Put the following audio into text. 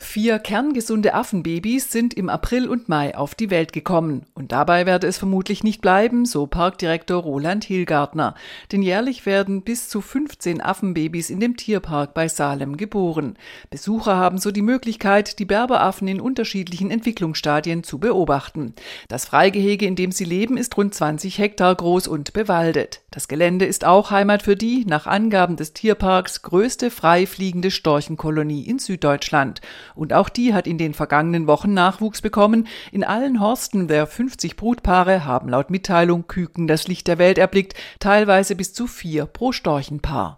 4 kerngesunde Affenbabys sind im April und Mai auf die Welt gekommen. Und dabei werde es vermutlich nicht bleiben, so Parkdirektor Roland Hilgartner. Denn jährlich werden bis zu 15 Affenbabys in dem Tierpark bei Salem geboren. Besucher haben so die Möglichkeit, die Berberaffen in unterschiedlichen Entwicklungsstadien zu beobachten. Das Freigehege, in dem sie leben, ist rund 20 Hektar groß und bewaldet. Das Gelände ist auch Heimat für die, nach Angaben des Tierparks, größte freifliegende Storchenkolonie in Süddeutschland. Und auch die hat in den vergangenen Wochen Nachwuchs bekommen. In allen Horsten der 50 Brutpaare haben laut Mitteilung Küken das Licht der Welt erblickt, teilweise bis zu 4 pro Storchenpaar.